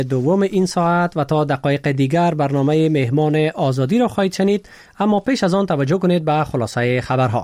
دوم این ساعت و تا دقایق دیگر برنامه مهمان آزادی را خواهید شنید، اما پیش از آن توجه کنید به خلاصه خبرها.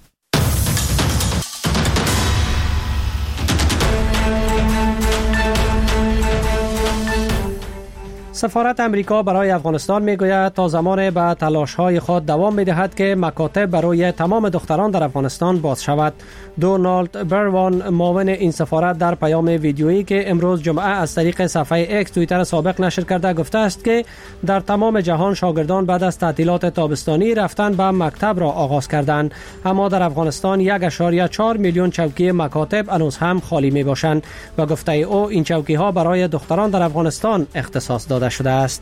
سفارت امریکا برای افغانستان میگوید تا زمان به تلاش‌های خود دوام می‌دهد که مکاتب برای تمام دختران در افغانستان باز شود. دونالد بروان، معاون این سفارت، در پیام ویدیویی که امروز جمعه از طریق صفحه اکس توییتر سابق نشر کرده گفته است که در تمام جهان شاگردان بعد از تعطیلات تابستانی رفتن به مکتب را آغاز کردند، اما در افغانستان 1.4 میلیون چوکی مکاتب هنوز هم خالی میباشند و گفته او این چوکی‌ها برای دختران در افغانستان اختصاص داده شده است.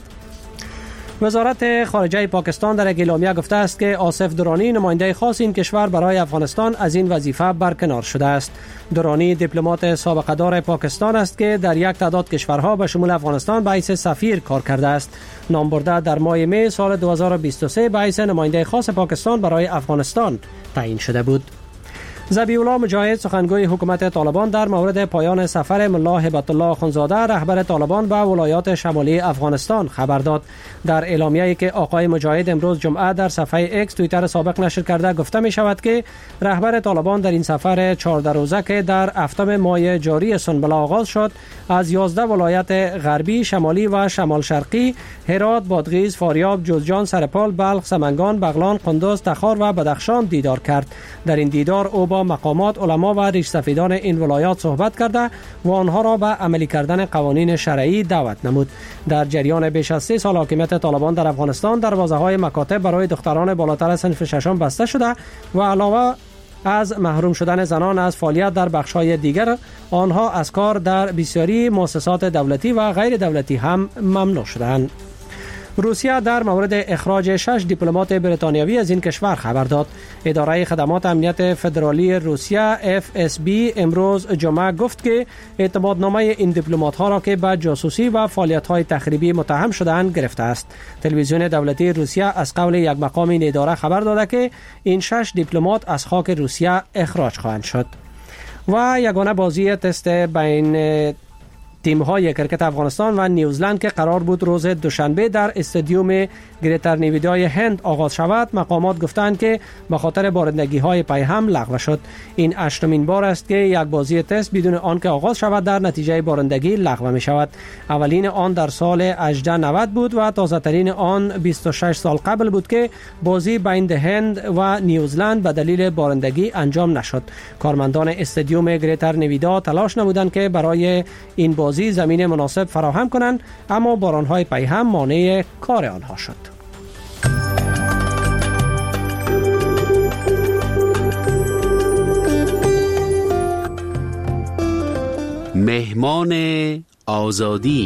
وزارت خارجه پاکستان در اعلامیه گفته است که آصف درانی، نماینده خاص این کشور برای افغانستان، از این وظیفه برکنار شده است. درانی دیپلمات سابقه دار پاکستان است که در یک تعداد کشورها به شمول افغانستان به حیث سفیر کار کرده است. نام برده در ماه می سال 2023 به حیث نماینده خاص پاکستان برای افغانستان تعیین شده بود. ذبیح الله مجاهد، سخنگوی حکومت طالبان، در مورد پایان سفر ملا هبت الله اخوندزاده رهبر طالبان به ولایات شمالی افغانستان خبر داد. در اعلامیه‌ای که آقای مجاهد امروز جمعه در صفحه اکس توییتر سابق نشر کرده گفته می شود که رهبر طالبان در این سفر 14 روزه که در هفتم ماه جاری سنبله آغاز شد، از 11 ولایت غربی، شمالی و شمال شرقی، هرات، بادغیس، فاریاب، جوزجان، سرپال، بلخ، سمنگان، بغلان، قندوز، تخار و بدخشان دیدار کرد. در این دیدار او با مقامات، علما و ریشسفیدان این ولایات صحبت کرده و آنها را به عملی کردن قوانین شرعی دعوت نمود. در جریان بیش از 3 سال حاکمیت طالبان در افغانستان، دروازه‌های مکاتب برای دختران بالاتر از صنف ششم بسته شده و علاوه از محروم شدن زنان از فعالیت در بخش‌های دیگر، آنها از کار در بسیاری مؤسسات دولتی و غیر دولتی هم ممنوع شدند. روسیه در مورد اخراج 6 دیپلمات بریتانیایی از این کشور خبر داد. اداره خدمات امنیت فدرالی روسیه FSB امروز جمعه گفت که اعتمادنامه این دیپلمات‌ها را که به جاسوسی و فعالیت‌های تخریبی متهم شده‌اند گرفته است. تلویزیون دولتی روسیه از قول یک مقام این اداره خبر داده که این 6 دیپلمات از خاک روسیه اخراج خواهند شد. و یگانه بازی تست بین تیم‌های کرکت افغانستان و نیوزلند که قرار بود روز دوشنبه در استادیوم گریتر نیویدای هند آغاز شود، مقامات گفتند که به خاطر بارندگی‌های پیهم لغو شد. این 8مین بار است که یک بازی تست بدون آنکه آغاز شود در نتیجه بارندگی لغو می شود. اولین آن در سال 1890 بود و تازه‌ترین آن 26 سال قبل بود که بازی بین هند و نیوزلند به دلیل بارندگی انجام نشد. کارمندان استادیوم گریتر نیویدا تلاش نمودند که برای این بازی زمین مناسب فراهم کنند، اما باران‌های پیهم مانع کار آنها شد. مهمان آزادی.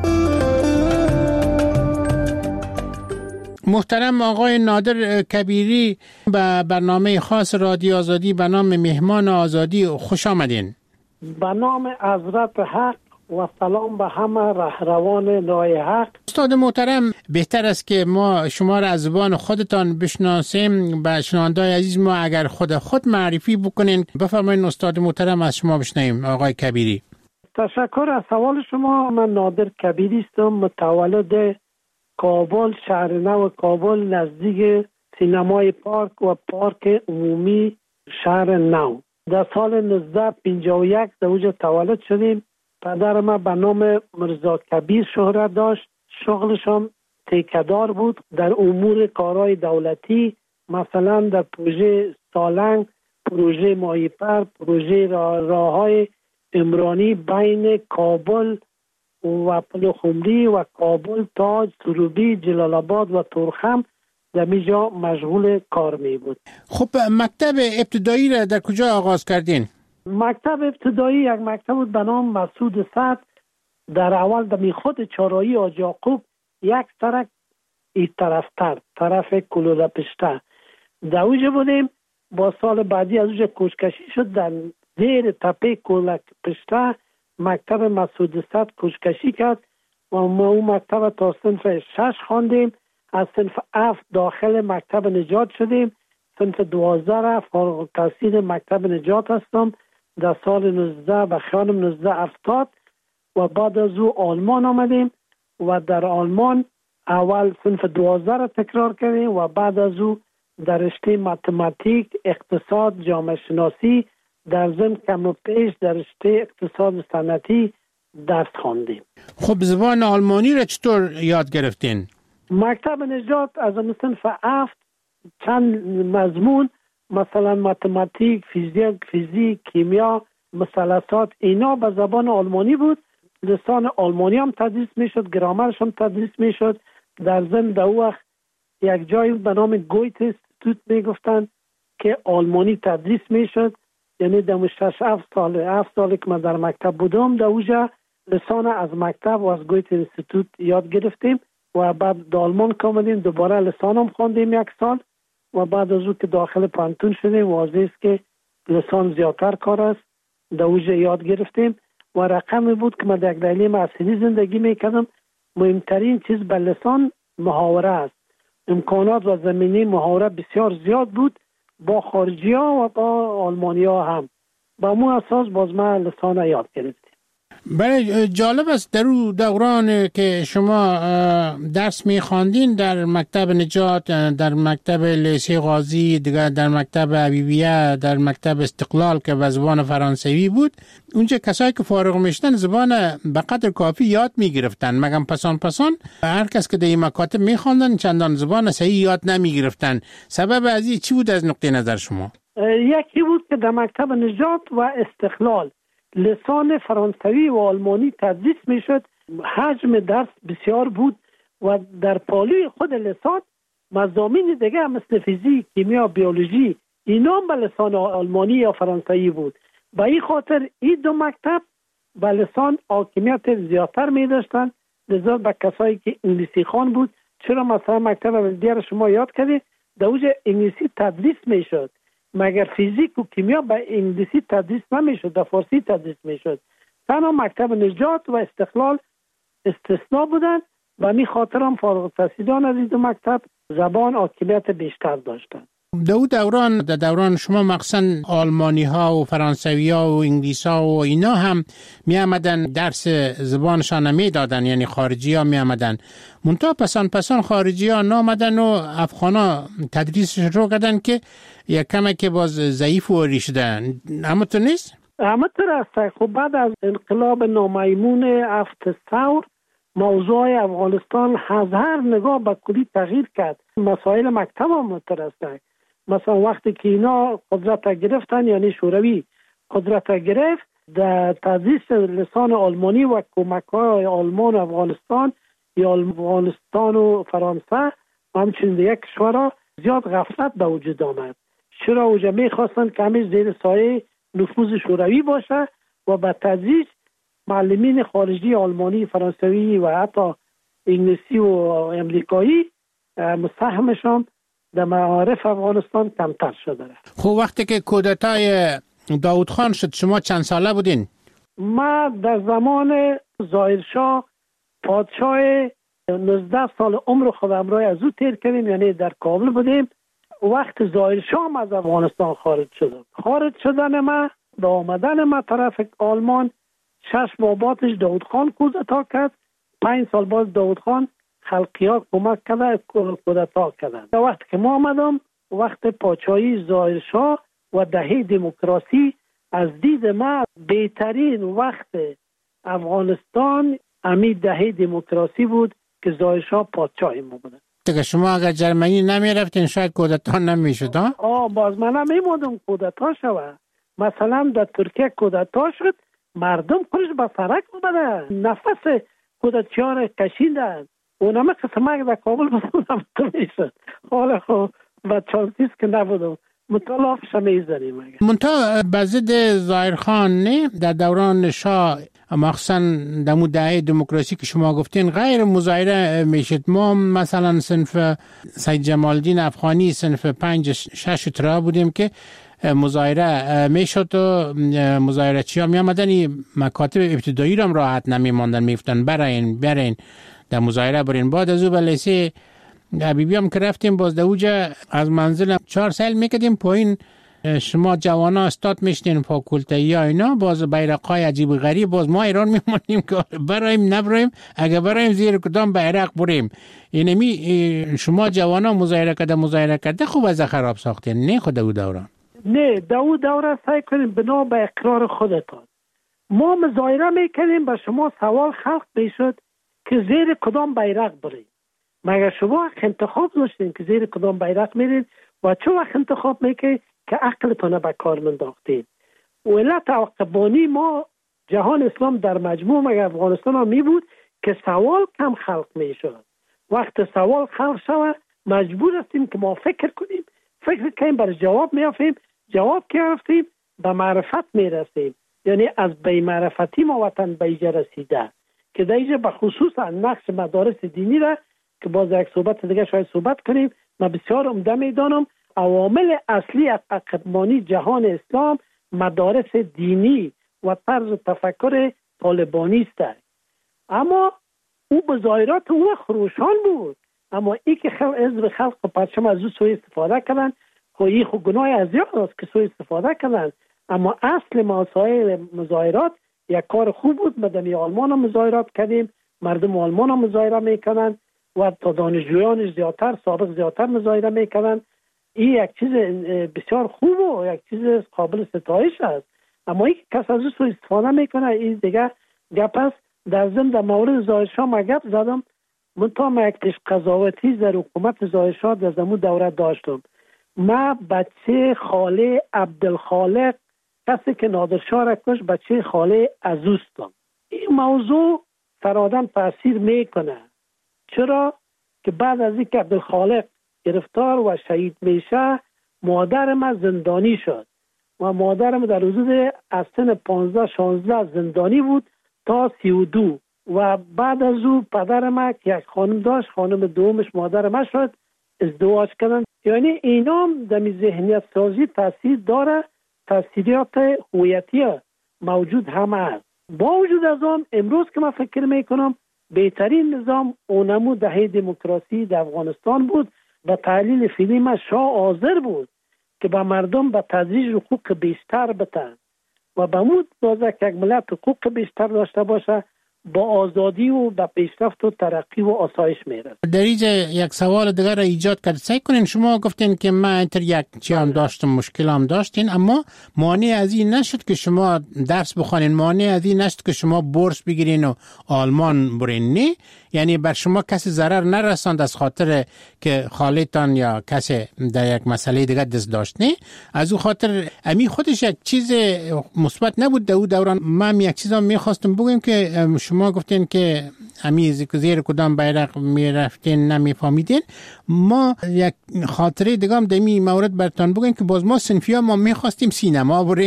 محترم آقای نادر کبیری، به برنامه خاص رادیو آزادی به نام مهمان آزادی خوش آمدین. به نام حضرت حق و سلام به همه رهروان راه حق. استاد محترم، بهتر است که ما شما را از زبان خودتان بشناسیم. به شنوندگان عزیز ما اگر خود معرفی بکنین. بفرمایید استاد محترم، از شما بشنویم. آقای کبیری. تشکر از سوال شما. من نادر کبیری هستم، متولد کابل، شهر نو کابل، نزدیک سینمای پارک و پارک عمومی شهر نو. در سال 1951 در اونجا تولد شدیم. پدر ما به نام مرزا کبیر شهرت داشت. شغلشم تیکه‌دار بود در امور کارهای دولتی، مثلا در پروژه سالنگ، پروژه ماهیپر، پروژه راههای عمرانی بین کابل و پلخمری و کابل، تاج، سروبی، جلال آباد و تورخم در میجا مشغول کار می بود. خب مکتب ابتدایی را در کجا آغاز کردین؟ مکتب ابتدایی یک مکتب بود به نام مسعود سعد. در اول در خود چهارراهی حاج یعقوب یک سرک این طرفتر، طرف کلوله پشته در اوجه بودیم. با سال بعدی از اوجه کوچکشی شد، در زیر تپه کلوله پشته مکتب مسعود سعد کوچکشی کرد و ما اون مکتب تا صنف 6 خواندیم. از صنف 7 داخل مکتب نجات شدیم. صنف 12 فارغ التحصیل مکتب نجات هستم. در سال 19 و خانم 1970 و بعد از او آلمان آمدیم و در آلمان اول صنف 12 را تکرار کردیم و بعد از او در رشته متماتیک، اقتصاد، جامعه شناسی، در ضمن کم و پیش در رشته اقتصاد صنعتی درس خواندیم. خب زبان آلمانی را چطور یاد گرفتین؟ مکتب نجات از صنف 7 چند مضمون مثلا متماتیک، فیزیک، کیمیا، مثلثات اینا به زبان آلمانی بود. لسان آلمانی هم تدریس میشد، گرامرش هم تدریس میشد. در ضمن در وقت یک جایی به نام گویت استیتوت میگفتن که آلمانی تدریس میشد. یعنی در 7 سال که من در مکتب بودم در اوجا لسان از مکتب و از گویت استیتوت یاد گرفتیم و بعد در آلمان کامدیم دوباره لسان هم خواندیم 1 سال و بعد از او که داخل پانتون شدیم واضح است که لسان زیادتر کار است. در اوجا یاد گرفتیم و رقمی بود که من در دایره معاصری زندگی میکردم. مهمترین چیز به لسان محاوره است. امکانات و زمینه محاوره بسیار زیاد بود با خارجی ها و با آلمانی ها هم. با مو اساس باز من لسان یاد گرفتیم. بله جالب است در دوران که شما درس می‌خواندین در مکتب نجات، در مکتب لیسه غازی، دیگر در مکتب حبیبیه، در مکتب استقلال که به زبان فرانسوی بود، اونجا کسایی که فارغ میشدن زبان به قدر کافی یاد میگرفتن، مگم پسان هر کس که در این مکاتب می‌خواندن چندان زبان صحیح یاد نمیگرفتن. سبب از این چی بود از نقطه نظر شما؟ یکی بود که در مکتب نجات و استقلال لسان فرانسوی و آلمانی تدریس میشد. حجم درس بسیار بود و در پالوی خود لسان مضامین دیگه مثل فیزیک، کیمیا، بیولوژی اینا به لسان آلمانی یا فرانسوی بود. به این خاطر این دو مکتب به لسان حاکمیت زیادتر می داشتن. لذا به کسایی که انگلیسی خوان بود، چرا مثلا مکتب دیگر شما یاد کردید در اوج انگلیسی تدریس میشد، مگر فیزیک و کیمیا به انگلیسی تدریس نمیشد، در فارسی تدریس میشد. تنها مکتب نجات و استقلال استثناء بودن و می خاطر هم فارغ التحصیلان از این دو مکتب زبان حاکمیت بیشتر داشتند. در دوران شما مخصوصا آلمانی ها و فرانسوی ها و انگلیس ها و اینا هم می آمدن درس زبانشان می دادن، یعنی خارجی ها می آمدن. منتها پسان خارجی ها نامدن و افغان ها تدریسش رو کردن که یک کمه که باز ضعیف و ریشدن. اما تو نیست؟ اما تو راست. خب بعد از انقلاب نامیمون 7 ثور موضوع افغانستان از هر نگاه به کلی تغییر کرد. مسائل مکتب هم مترسته. مثلا وقتی که اینا قدرت گرفتن، یعنی شوروی قدرت گرفت، در تدریس لسان آلمانی و کمک‌های آلمان و افغانستان یا افغانستان و فرانسه و همچنین دیگه کشورها زیاد غفلت به وجود آمد. چرا اوجا میخواستن که همیشه زیر سایه نفوذ شوروی باشه و به تدریج معلمین خارجی آلمانی، فرانسوی و حتی انگلیسی و امریکایی مساهمشان در معارف افغانستان کمتر شده. خب وقتی که کودتای داود خان شد شما چند ساله بودین؟ ما در زمان ظاهرشاه پادشاه 19 سال عمر خودم را از او تیر کردیم، یعنی در کابل بودیم. وقت ظاهرشاه از افغانستان خارج شدن ما به آمدن ما طرف آلمان 6 باباتش داود خان کودتا کرد. 5 سال بعد داود خان خلقی ها کمک کرده کودتا کردن. در وقت که ما آمدم وقت پادشاهی ظاهرشاه و دهه دموکراسی از دید ما بهترین وقت افغانستان امی دهه دموکراسی بود که ظاهرشاه پادشاه ما بود. دیگه شما اگر جرمنی نمی رفتین شاید کودتا نمی شد ها؟ باز من نمی بودم کودتا شود. مثلا در ترکیه کودتا شد، مردم خودش به سرک اومدن، نفس کودتیان کشیدن. اونم قسمه در کابل بودم میشد. حالا خب بچانسیز که نبودم مطالعافش میزنیم. منتها به ضد ظاهرخان نه در دوران شاه مخصوصا در دهه دموکراسی که شما گفتین غیر مظاهره میشد. ما مثلا صنف سید جمال الدین افغانی صنف 5-6 ترا بودیم که مظاهره میشد و مظاهره‌چی ها می آمدن مکاتب ابتدایی را راحت نمی ماندن، میفتن برین در مظاهره برین. بعد از او به لیسه حبیبی هم که رفتیم باز در اوجا از منزل 4 سال میکردیم پایین شما جوانا استاد میشتین فاکولته یا اینا، باز بیرقای عجیب و غریب، باز ما ایران میمونیم که برایم نبرایم، اگه برایم زیر کدام بیرق بریم. اینمی شما جوانا مظاهره کرده خوب از خراب ساختین، نه خود او دوران؟ نه، دو دوره سعی کنیم بنا به اقرار خودتان. ما مظاهره میکنیم، به شما سوال خلق میشد که زیر کدام بیرق بریم. مگر شما انتخاب داشتین که زیر کدام بیرق میرین و چه وقت انتخاب میکنید که عقلتان به کار منداختین؟ علت عقبانی ما جهان اسلام در مجموع مگر افغانستان ها می بود که سوال کم خلق میشد. وقت سوال خلق شود مجبور هستیم که ما فکر کنیم بر جواب میافیم، جواب که رفتیم به معرفت میرسیم. یعنی از بی معرفتی ما وطن به ایجا رسیده که در اینجا به خصوص نقش مدارس دینی را که باز یک صحبت دیگه شاید صحبت کنیم، من بسیار عمده میدانم عوامل اصلی عقبانی جهان اسلام مدارس دینی و طرز تفکر طالبانی است. اما او بظاهرات او خروشان بود، اما ای که حزب خلق و پرچم از او سوء استفاده کردن، خواهی خود گناه ازیاد است که سوء استفاده کردن. اما اصل مسائل مظاهرات یک کار خوب بود. مدنی آلمان هم مظاهرات کردیم، مردم آلمان هم مظاهره میکنن و تا دانشجویان زیادتر سابق زیادتر مظاهره میکنن. این یک چیز بسیار خوب و یک چیز قابل ستایش است. اما این کس از او سوء استفاده میکنه، این دیگه گپ است. در ضمن در مورد ظاهرشاه ما گپ زدم، منتها یک پیش قضاوتی در حکومت ظاهرشاه در زمان دوره داشتم. ما بچه خاله عبدالخالق، کسی که نادرشاه را کش، بچه خاله عزوستم. این موضوع فرادن تاثیر میکنه. چرا؟ که بعد از اینکه عبدالخالق گرفتار و شهید میشه، مادر ما زندانی شد و مادرم در حدود از سن 15-16 زندانی بود تا 32 و بعد از او پدر ما که یک خانم داشت، خانم دومش مادر ما شد، ازدواج کردن. یعنی اینا در ذهنیت سازی تاثیر داره، تاثیرات هویتی موجود هم است. با وجود از آن امروز که من فکر میکنم بهترین نظام اونمو دهه دموکراسی در افغانستان بود. به تحلیل فیلم شاه حاضر بود که به مردم به تدریج حقوق بیشتر بتن و به مود دازه که یک ملت حقوق بیشتر داشته باشه، با آزادی و به پیشرفت و ترقی و آسایش میرسه. در اینجا یک سوال دیگر را ایجاد کرد. سعی کنین، شما گفتین که من اینتر یک چی هم داشتم، مشکل هم داشتین، اما مانع از این نشد که شما درس بخوانین، مانع از این نشد که شما بورس بگیرین و آلمان برین، نه؟ یعنی بر شما کسی ضرر نرساند از خاطر که خالتان یا کسی در یک مسئله دیگه دست داشت، نه؟ از او خاطر امی خودش یک چیز مثبت نبود در دوران. من یک چیزا میخواستم بگم که شما گفتین که امی زیر کدام بیرق میرفتین نمیفهمیدین. ما یک خاطره دیگه هم در این مورد براتون بگم که باز ما صنفی ها ما میخواستیم سینما بریم،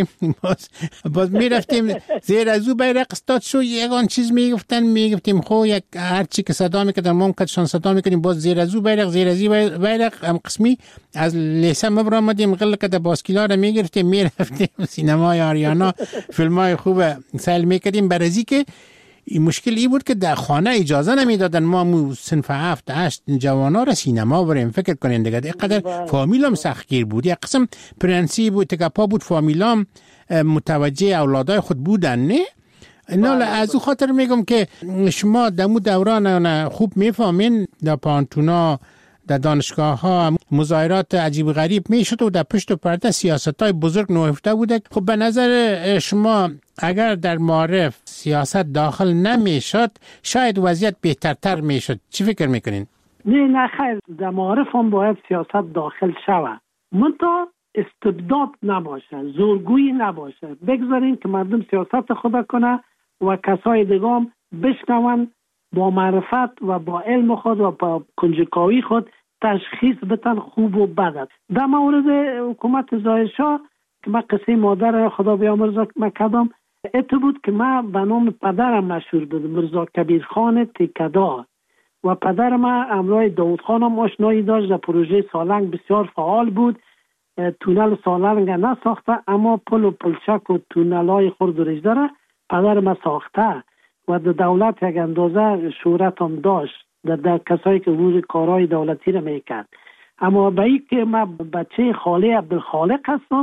باز میرفتیم زیر از او بیرق استاد شو یگان چیز میگفتیم خو یک هر چی که صدا میکردن ما کدشان صدا میکردیم، باز زیر از او بیرق، زیر از این بیرق هم قسمی از لیسه مبرامدیم غل کده باسکیلا را میگرفتیم میرفتیم سینمای آریانا فیلمای خوب سیل میکردیم. برازی که این مشکل ای بود که در خانه اجازه نمیدادن ما صنف 7-8 جوانا را سینما بریم. فکر کنین دیگه اینقدر فامیلام سختگیر بود. یک قسم پرنسی بود که پا بود فامیلام متوجه اولادای خود بودن، نه؟ نه از او خاطر میگم که شما دمو دوران خوب میفهمین در پانتونا در دانشگاه ها مظاهرات عجیب غریب میشد و در پشت پرده سیاست های بزرگ نهفته بوده. خب به نظر شما اگر در معارف سیاست داخل نمیشد شاید وضعیت بهترتر میشد، چی فکر میکنین؟ نه خیر، در معارف هم باید سیاست داخل شود، منتها استبداد نباشه، زورگویی نباشه. بگذارین که مردم سیاست خود کنه و کسای دیگه هم بشنون، با معرفت و با علم خود و با کنجکاوی خود تشخیص بتن خوب و بد. در مورد حکومت ظاهرشاه که من قصه مادر خدا بیامرزه کردم، ات بود که من به نام پدرم مشهور بودم، مرزا کبیرخان تکه‌دار، و پدر من همراه داود خانم آشنایی داشت. در پروژه سالنگ بسیار فعال بود. تونل سالنگ نساخته اما پل و پلچک و تونل های خرد و رجده را پدر من ساخته و در دولت یک اندازه شهرت هم داشت در کسایی که روز کارهای دولتی را میکرد. اما به این که من بچه خاله عبدالخالق هستم،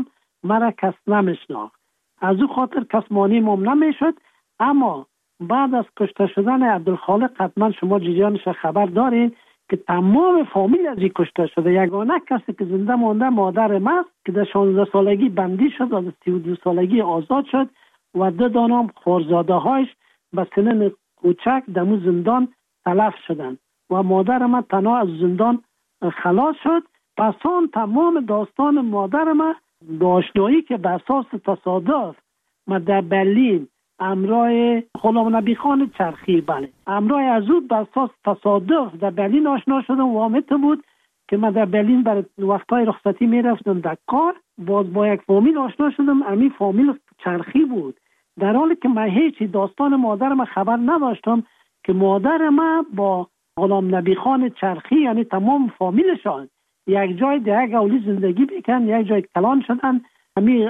مرا کس نمیشناخت. از او خاطر کس مانع ما نمیشد. اما بعد از کشته شدن عبدالخالق حتما شما جریانش خبر دارین که تمام فامیل از این کشته شده. یگانه کسی که زنده مانده مادرم است که در 16 سالگی بندی شد و در 32 سالگی آزاد شد و 2 دانم خورزاده هایش به سنن کوچک در زندان تلف شدند و مادرم تنها از زندان خلاص شد. پس آن تمام داستان مادرم به آشنایی که به اساس تصادف ما در برلین همراه غلام نبی خان چرخی همراه از او به اساس تصادف در برلین آشنا شدم و آمده بود که من در برلین برای وقتای رخصتی میرفتم در کار. باز با یک فامیل آشنا شدم، همین فامیل چرخی بود، در حالی که من هیچی داستان مادرم خبر نداشتم که مادرم با غلام نبی خان چرخی یعنی تمام فامیلشان یک جای در یک اولی زندگی بکن، یک جای کلان شدن. همین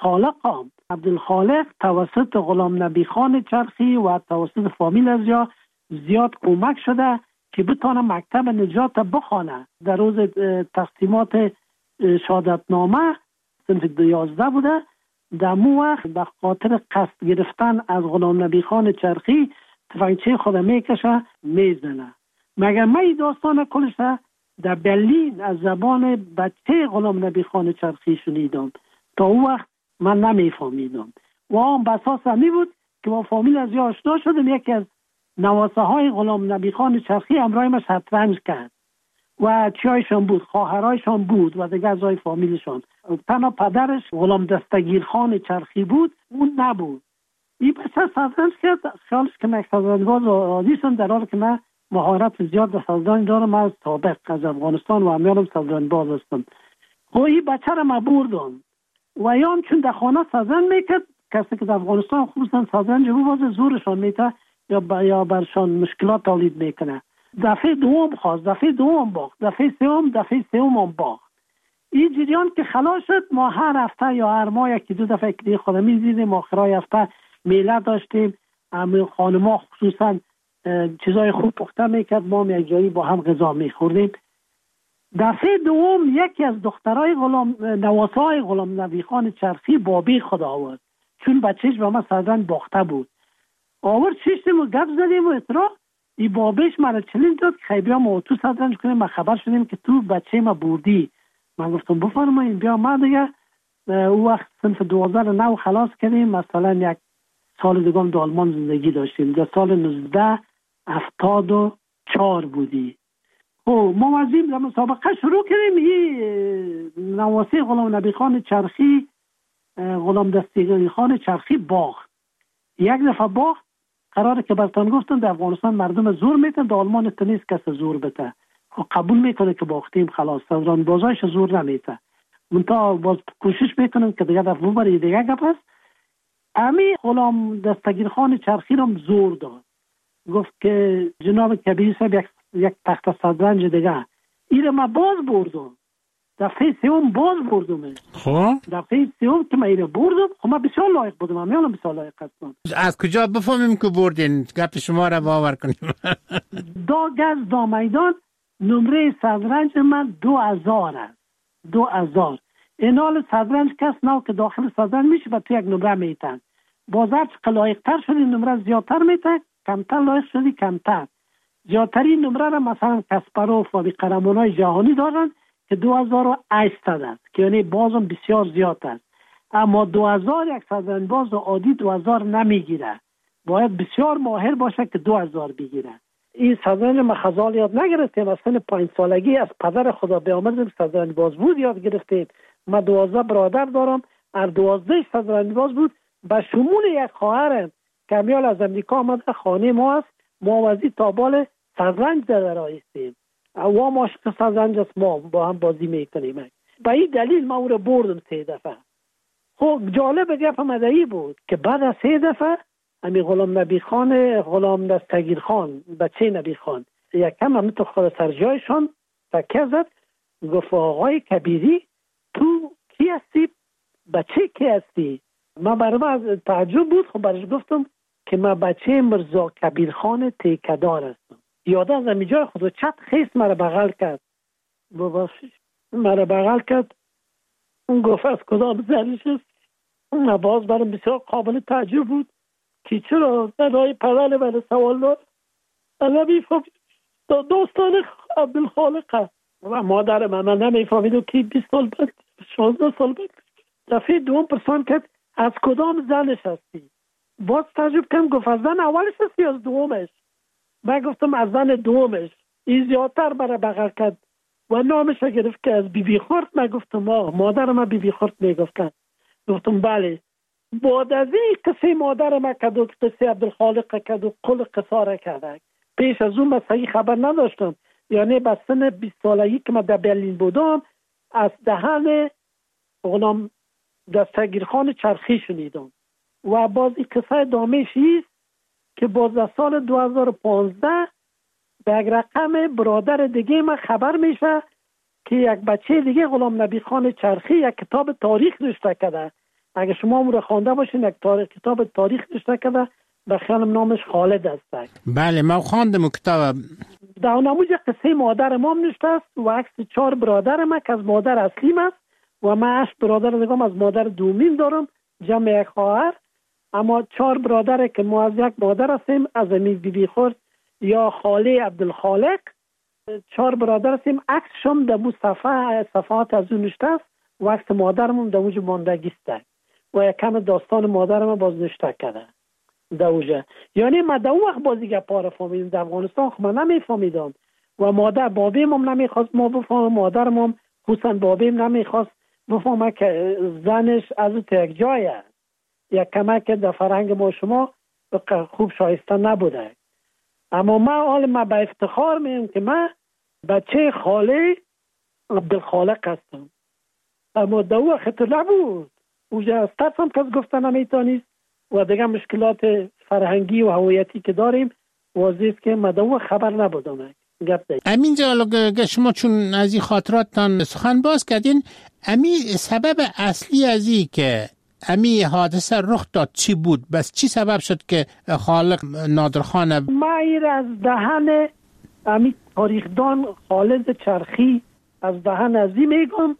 عبدالخالق توسط غلام نبی خان چرخی و توسط فامیل از زیاد کمک شده که بتونه مکتب نجات بخونه. در روز تقسیمات شهادتنامه صنف 11 بوده. در مو وقت به خاطر قصد گرفتن از غلام نبی خان چرخی تفنگچه خود میکشه میزنه. مگر من این داستان کلش در برلین از زبان بچه غلام نبی خان چرخی شنیدم. تا اون وقت من نمیفهمیدم و آن بساس همی بود که با فامیل از آشنا شدم. یکی از نواسه های غلام نبی خان چرخی همراه ما شطرنج کرد و چیایشان بود، خواهرایشان بود و دیگه ازای فامیلشان. تنها پدرش غلام دستگیر خان چرخی بود، اون نبود. این بچه شطرنج کرد، خیالش که من شطرنج‌باز عادی شدم، در حالی که من مهارت زیاد در شطرنج دارم. من از سابق از افغانستان و همیانم شطرنج‌باز هستم. خب این بچه را من بردم و یام چون در خانه شطرنج میکرد. کسی که در افغانستان خصوصا شطرنج ببازه زورشان میته یا برشان مشکلات تولید میکنه. دفعه دوم خواست، دفعه دوم باخت، دفعه سوم باخت. این جریان که خلاص شد، ما هر هفته یا هر ماه یکی 2 دفعه که خودم می‌دیدیم. آخرای هفته میله داشتیم، همه خانم‌ها خصوصا چیزای خوب پخته میکرد، ما یک جایی با هم غذا میخوردیم. دفعه دوم یکی از دخترای نواسای غلام نبی خان چرخی بابی خود آورد، چون بچهش به ما شطرنج باخته بود. آورد شیشتیم و گپ زدیم و اطلاع ای بابیش مرا چلنج داد که خیلی بیا ما تو شطرنج کنیم. ما خبر شدیم که تو بچه ما بردی. من گفتم بفرمایید بیا. ما دیگه او وقت صنف 12 رو نو خلاص کردیم. مثلا یک سال دیگه در آلمان زندگی داشتیم. در سال 1974 بودی. خب ما از این مسابقه شروع کردیم. این نواسی غلام نبی خان چرخی غلام دستگیر خان چرخی باخت. یک دفعه باخت. قراره که برتان گفتن در افغانستان مردم زور میتن، در آلمان تنیست کس زور بته. خب قبول میکنه که باختیم خلاص، شطرنج بازایش زور نمیته. منتها باز کوشش میکنن که دیگه دفعه برای دیگه گپ است. امی غلام دستگیر خان چرخی رو زور داد، گفت که جناب کبیر صاحب یک تخت شطرنج دیگه. این ما باز بردم. دفعه سوم باز بردم. خب دفعه سوم که من اینو بردم، خب من بسیار لایق بودم. من بسیار لایق هستم. از کجا بفهمیم که بردین؟ گپ شما را باور کنیم. دا گز دا میدان نمره شطرنج من 2000 است. 2000. اینال شطرنج کس نو که داخل شطرنج میشه و تو یک نمره میتن. بازار چه لایق تر شدی نمره زیادتر میتن، کمتر لایق شدی کمتر. زیادترین نمره را مثلا کاسپاروف و قهرمانای جهانی دارن که 2800 است که یعنی بازم بسیار زیاد است. اما 2000 یک شطرنج باز عادی 2000 نمیگیره، باید بسیار ماهر باشه که 2000 بگیره. این شطرنج ما خزال یاد نگرفتیم، اصلا 5 سالگی از پدر خدا بیامرزم شطرنج باز بود یاد گرفتیم. ما 12 برادر دارم، هر 12 شطرنج باز بود، به شمول یک خواهرم که میال از امریکا آمده خانه ما است. ما وزی تابال شطرنج در رایستیم و ما عاشق شطرنج است، ما با هم بازی میکنیم. به این دلیل ما او رو بردم 3 دفعه. خب جالب گپ مدعی بود که بعد از 3 دفعه همین غلام نبی خان، غلام دستگیر خان، بچه نبی خان یکم هم تو خود سرجایشان تکیه زد، گفت آقای کبیری تو کی هستی؟ بچه کی هستی؟ من برای من تعجب بود. خب برش گفتم که من بچه مرزا کبیر خان تیکدار هستم. یاده از همی جای خود چت خیست مرا بغل کرد. مرا بغل کرد اون گفت از کدام زنش است. باز برام بسیار قابل تعجب بود که چرا زنهای پدر من سوال دار نمیفهمید داستان عبدالخالق است و مادر من نمیفهمید و که 20 سال بعد 16 سال بعد دفعه دوم پرسان کرد از کدام زنش هستی. باز تعجب کردم، گفت از زن اولش هستی از دومش؟ من گفتم از زن دومش. این زیادتر برای بغل کرد و نامش گرفت که از بیبی خورد. من گفتم مادر من بیبی خورد میگفتن. گفتم بله. بعد از این قصه مادر من کد و قصه عبدالخالق کد و قل قصاره کرده. پیش از اون من صحیح خبر نداشتم، یعنی به سن 20 سالگی که من در برلین بودم از دهن غلام دستگیرخان چرخی شنیدم و باز این قصه دامش است که باز در سال 2015 به یک رقم برادر دیگه من خبر میشه که یک بچه دیگه غلام نبی خان چرخی یک کتاب تاریخ نوشته کرده. اگه شما اون رو خوانده باشین، یک کتاب تاریخ نوشته کرده، به خیالم نامش خالد است. بله ما خواندم کتاب. در نموز قصه مادر ما نوشته است و عکس 4 برادر ما که از مادر اصلیم است و من 8 برادر دیگه از مادر دومین دارم، جمع یک خواهر. اما 4 برادر که ما از یک مادر هستیم، از امید بیبی خورد یا خاله عبدالخالق 4 برادر هستیم. عکسشم در مو صفحات از اون نوشته است و عکس مادرمون در اوج ماندگی است و یک کم داستان مادرم باز نوشته کرده در اوجه. یعنی من در اون وقت بازی گپا رو فهمیدم. در افغانستان خب من نمیفهمیدم و مادر بابیم هم نمیخواست ما بفهمم، مادرم هم خصوصا بابیم نمیخواست بفهمم که زنش از یک جایه. یک کمک در فرهنگ ما شما خوب شایسته نبوده. اما من به افتخار میگم که من بچه خاله عبدالخالق هستم. اما در اون وقت نبود. اوجه از ترسم کس گفتن نمیتونید و دیگه مشکلات فرهنگی و هویتی که داریم واضح است که مدعو خبر نبودم. امین جان، شما چون از این خاطراتتان سخن باز کردین، امی سبب اصلی از این که امی حادثه رخ داد چی بود؟ بس چی سبب شد که خالق نادرخان ما ایر از دهن امی تاریخدان خالد چرخی از دهن ازی میگم.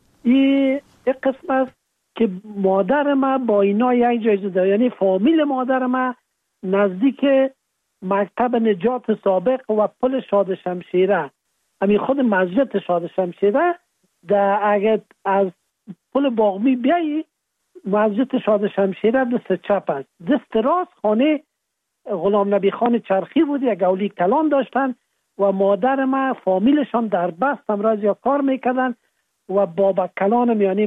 این قسم است که مادر ما با اینا یک جای زده، یعنی فامیل مادر ما نزدیک مکتب نجات سابق و پل شاد شمشیره، همین خود مسجد شاد شمشیره، اگر از پل باغمی بیایی مسجد شاد شمشیره دست چپ است، دست راست خانه غلام نبی خان چرخی بود. یک اولی کلان داشتن و مادر ما فامیلشان در بست امراض یا کار میکردن و بابا کلانم یعنی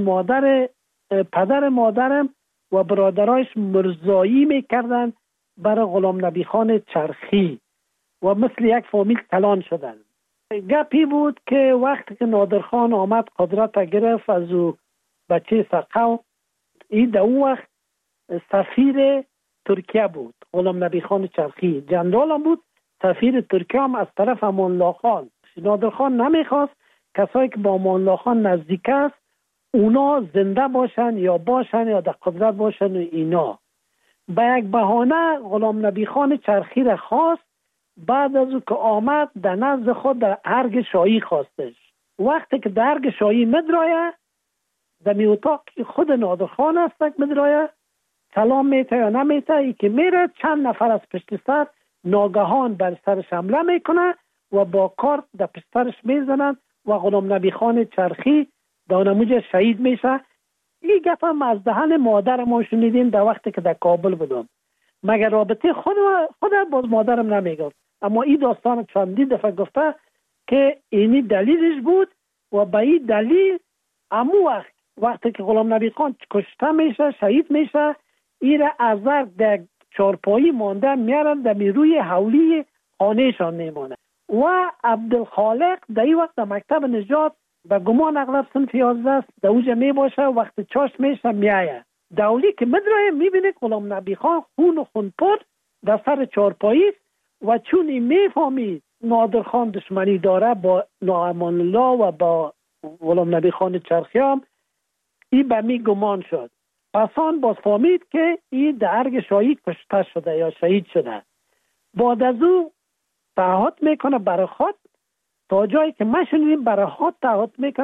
پدر مادرم و برادرایش مرزایی میکردن برای غلام نبی خان چرخی و مثل یک فامیل کلان شدن. گپی بود که وقتی که نادرخان آمد قدرت گرفت از او بچه سقو، این در اون وقت سفیر ترکیه بود. غلام نبی خان چرخی جنرال هم بود، سفیر ترکیه هم از طرف امان الله خان. نادرخان نمیخواست کسایی که با امان الله خان نزدیک است اونا زنده باشن یا در قدرت باشن و اینا. با یک بهانه غلام نبی خان چرخی را خواست. بعد از او که آمد در نزد خود در ارگ شاهی خواستش. وقتی که در ارگ شاهی مدرایه در می اتاق خود نادرخان است مدرایه سلام میته یا نمیته، ای که میره چند نفر از پشت سر ناگهان بر سرش حمله میکنه و با کارت در پشت سرش میزنن و غلام نبی خان چرخی دانموج شهید میشه. این گپ هم از دهن مادر ما شنیدیم در وقتی که در کابل بودم، مگر رابطه خود باز مادرم نمیگفت. اما این داستان چندی دفعه گفته که اینی دلیلش بود و به این دلیل امو وقتی که غلام نبی خان کشته میشه شهید میشه، این از در چارپایی مانده میارن در روی حولی خانهشان میمونه. و عبدالخالق در این وقت در مکتب نجات به گمان اغلب صنف 11 است در اوجه می باشه. وقت چاش میشه میایه دولی که مدرایه میبینه غلام نبی خان خون و خونپر در سر چارپایی است و چون این میفهمید نادرخان دشمنی داره با امان الله و با غلام نبی خان چرخی هم، این به می گمان شد. پسان باز فهمید که این در ارگ شاهی کشته شده یا شهید شده. بعد از او تعهد میکنه برای خود، تا جایی که ما شنیدیم برای خود تعهد میکنه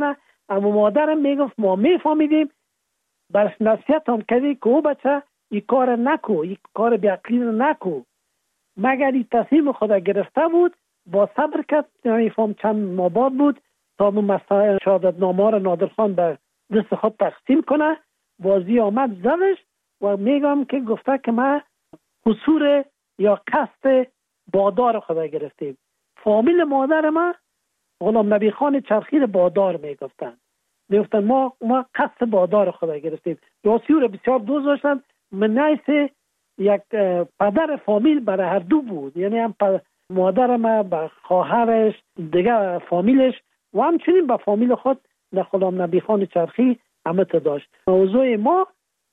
اما مادرم میگفت ما میفهمیدیم، برش نصیحت هم کردی که او بچه این کار نکو، این کار بیعقلی رو نکو. مگر این تصمیم خدا گرفته بود، با صبر کرد. نمیفهم چند ماه بعد بود تا مسائل شهادتنامه را نادرخان به دست خود تقسیم کنه. بازی آمد زدش و میگم که گفته که ما قصور یا قصد بادار خدا گرفتیم. فامیل مادر ما غلام نبی خان چرخی بادار میگفتن. میگفتن ما قصد بادار خدا گرفتیم. یاسیو را بسیار دوست داشتن. من نیسه یک پدر فامیل برای هر دو بود، یعنی هم مادر ما به خواهرش دیگه فامیلش و همچنین به فامیل خود غلام نبی خان چرخی همت داشت. موضوع ما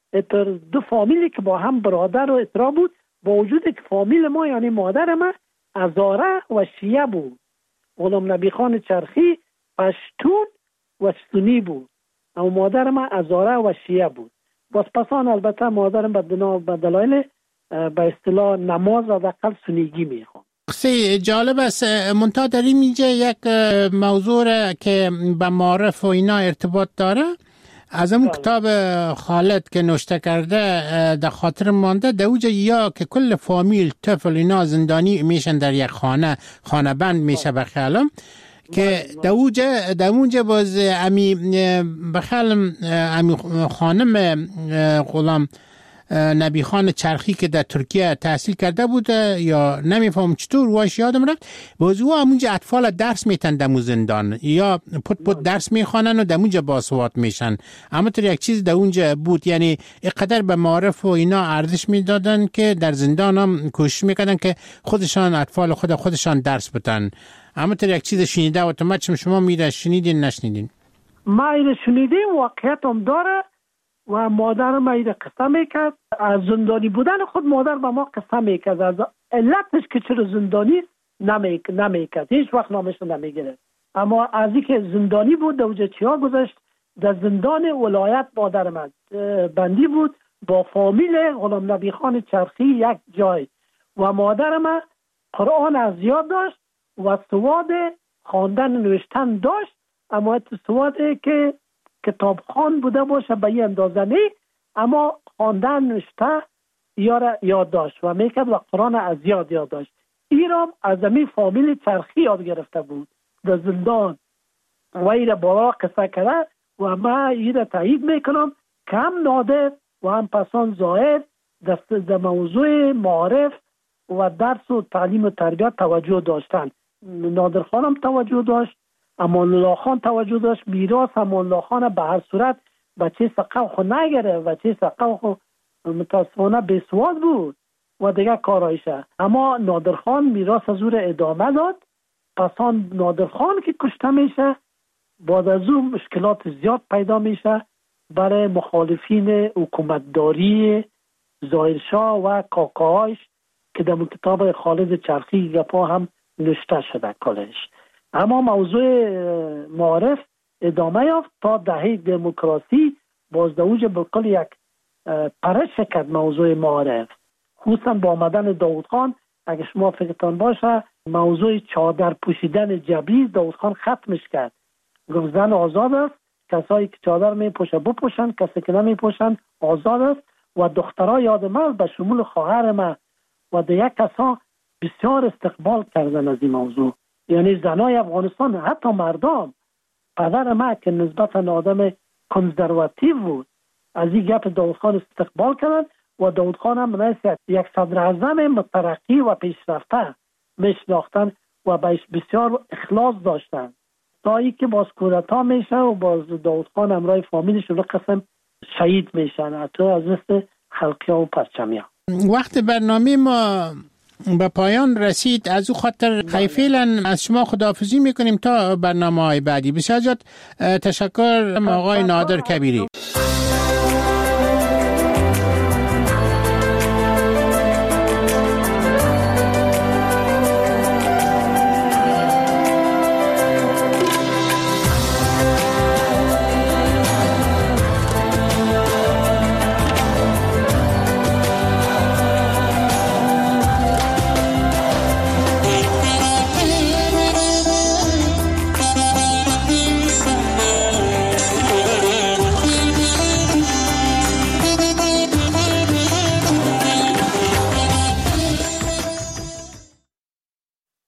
دو فامیلی که با هم برادر و اترا بود، با وجود که فامیل ما یعنی مادر ما هزاره و شیعه بود. غلام نبی خان چرخی پشتون و سنی بود، اما مادر ما هزاره و شیعه بود. باز پسان البته مادرم به دلایل به اصطلاح نماز و دقل سنیگی میخوام. خیلی جالب است. منتها در اینجا یک موضوع که به معارف و اینا ارتباط داره، از اون کتاب خالد که نوشته کرده در خاطر مانده، در اوجه یا که کل فامیل طفل اینا زندانی میشن در یک خانه بند میشه بخیالم که در اونجا باز امی بخیالم امی خانم غلام نبی خان چرخی که در ترکیه تحصیل کرده بود یا نمیفهم چطور واش یادم رفت، باز او همونجا اطفال درس میتن در زندان یا پت درس میخوانن و در اونجا باسواد میشن. اما تو یک چیز در اونجا بود، یعنی اینقدر به معارف و اینا ارزش میدادن که در زندان هم کوشش میکردن که خودشان اطفال خودشان درس بتن. اما تو یک چیز شنیده و تو شما میره شنیدین نشنیدین؟ ما اینو شنیدیم، واقعیت هم داره و مادر ما اینو قصه میکرد. از زندانی بودن خود مادر با ما قصه میکرد، از علتش که چرا زندانی نمیکرد، هیچ وقت نامش نمیگرد. اما از اینکه زندانی بود دوجه چیا گذاشت، در زندان ولایت مادر ما بندی بود با فامیل غلام نبی خان چرخی یک جای و مادر ما قرآن از یاد داشت و سواد خواندن نوشتن داشت، اما سوادی که کتابخوان بوده باشه به این اندازه نه، اما خواندن نوشته یاد داشت و میکرد و قرآن از یاد داشت. ایرام از امی فامیل چرخی یاد گرفته بود در زندان و ایره بالا قصه کرده و ما ایره تایید میکنم که هم نادر و هم پسان ظاهر در موضوع معارف و درس و تعلیم و تربیت توجه داشتن. نادر خانم توجه داشت، امان الله خان توجه داشت. میراث امان الله خان به هر صورت بچه ثقف خو نگره، بچه ثقف خو متاسفانه بیسواد بود و دیگه کارایشه. اما نادر خان میراث از او ادامه داد. پسان نادر خان که کشته میشه، بعد از اون مشکلات زیاد پیدا میشه برای مخالفین حکومتداری ظاهرشاه و کاکاهاش که در کتاب خالد چرخی گپا هم نوشته شده کلش. اما موضوع معارف ادامه یافت تا دهه دموکراسی. باز دوجه بکل یک پرش کرد موضوع معارف، خصوصا با آمدن داود خان. اگه شما فکرتان باشه موضوع چادر پوشیدن جبری داود خان ختمش کرد، گفت زن آزاد است، کسایی که چادر می پوشن بپوشن، کسی که نمی پوشن آزاد است. و دخترها یاد من به شمول خواهر من و دیگه کسا بسیار استقبال کردن از این موضوع. یعنی زنای افغانستان، حتی مردم، پدر ما که نسبتا آدم کنزرواتیو بود، از این گپ داود خان استقبال کردن و داود خان هم مثل یک صدر اعظم مترقی و پیشرفته میشناختن و بهش بسیار اخلاص داشتن. تا ای که باز کودتا میشه و باز داود خان همراه فامیلش رو قسم شهید میشن، حتی از مثل خلقیا و پرچمیا. وقت برنامه ما به پایان رسید، از او خاطر فعلا از شما خداحافظی میکنیم تا برنامه های بعدی. بسیار تشکر آقای نادر کبیری.